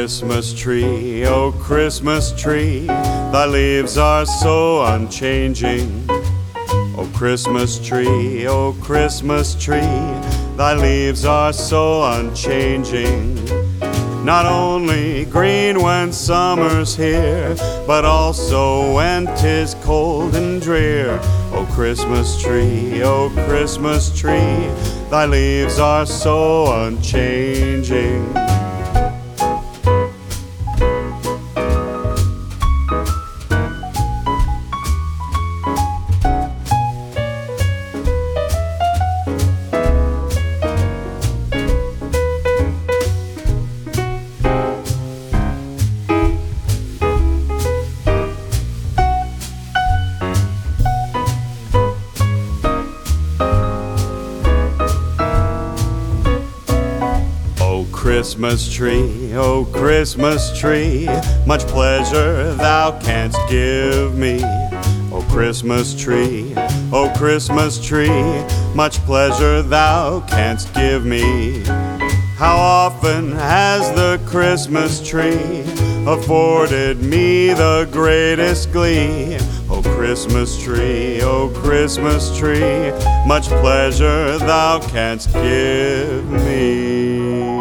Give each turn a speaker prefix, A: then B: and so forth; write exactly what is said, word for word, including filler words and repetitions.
A: Christmas tree, oh Christmas tree, thy leaves are so unchanging. Oh Christmas tree, oh Christmas tree, thy leaves are so unchanging. Not only green when summer's here, but also when 'tis cold and drear. Oh Christmas tree, oh Christmas tree, thy leaves are so unchanging. Christmas tree, oh Christmas tree, much pleasure thou canst give me. Oh Christmas tree, oh Christmas tree, much pleasure thou canst give me. How often has the Christmas tree afforded me the greatest glee? Oh Christmas tree, oh Christmas tree, much pleasure thou canst give me.